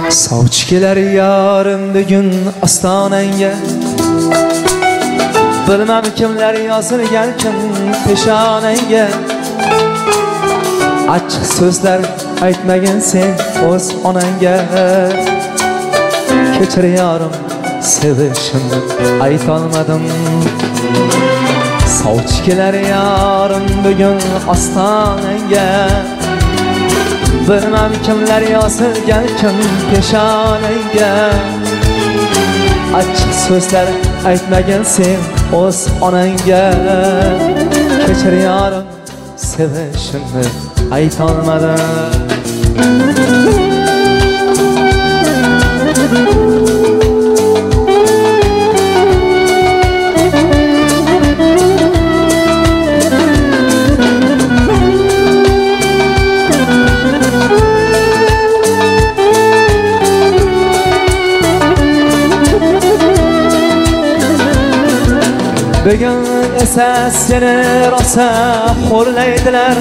Sovchi kelar yarim bugun ostonangga, bilmam kimlar yozilgan kim peshonangga. Achchiq so'zlar aytmagin sen o'z onangga. Kechir yarim sevishimni aytolmadim. Sovchi kelar yarim bugun ostonangga, bilmam kimlar yozilgan kim peshonangga. Achchiq so'zlar aytmagin sen o'z onangga. Kechir yarim sevishimni aytolmadim. Bugun esa seni rosa xo'rlaydilar,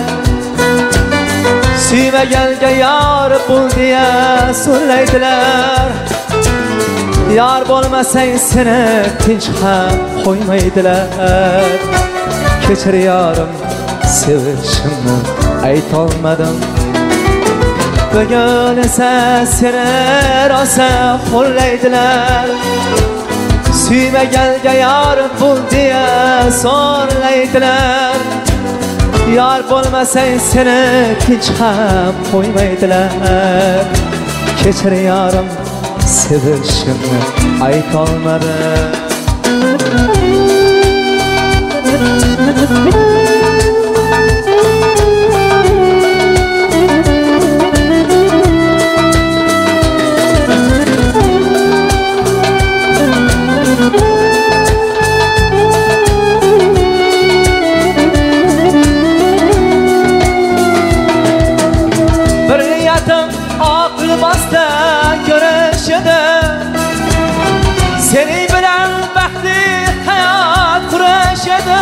suymaganga yor bul deya so'raydilar. Yor bo'lmasang seni tinch ham qo'ymaydilar. Kechir yarim sevishimni aytolmadim. Bugun esa seni rosa xo'rlaydilar, suymaganga yor bul deya so'raydilar. Yor bo'lmasang seni tinch ham qo'ymaydilar. Kechir yarim sevishimni aytolmadim. Aqlımızda görüşüdü, senin bilen baxtli hayat kuruşudu.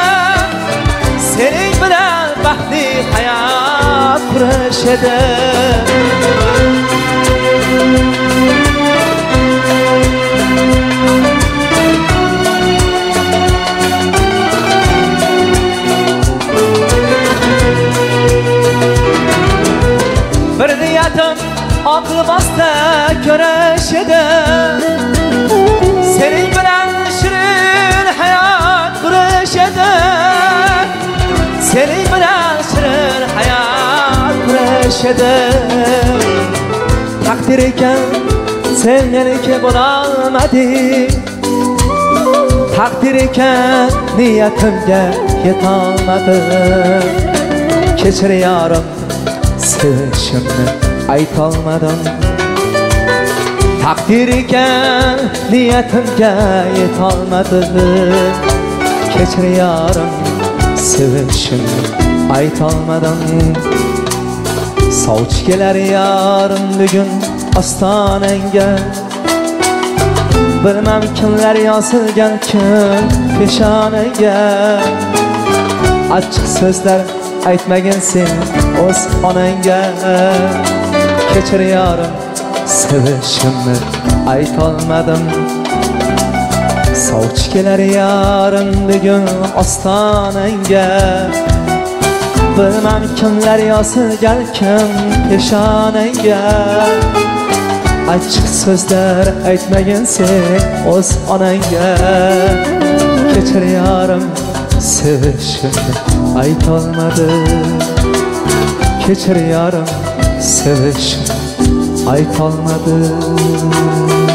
Senin bilen baxtli hayat kuruşudu. Bir niyetim aklımızda görüşüdü, senin bilen şirin hayat kuruşudu. Senin bilen şirin hayat kuruşudu. Takdir eken sen meniki bulolmading. Takdir eken niyetimge yetolmadim. Kechir yarim sevishimni aytolmadim. Takdir ekan niyatimga yetolmadim. Kechir yarim sevishimni aytolmadim. Sovchi kelar yarim bugun ostonangga, bilmam kimlar yozilgan kim peshonangga. Achchiq so'zlar aytmagin sen o'z onangga. Kechir yarim sevishimni aytolmadim. Sovchi kelar yarim bugun ostonangga, bilmam kimlar yozilgan kim peshonangga. Achchiq so'zlar aytmagin sen o'z onangga. Kechir yarim sevishimni aytolmadim. Kechir yarim sevishimni aytolmadim.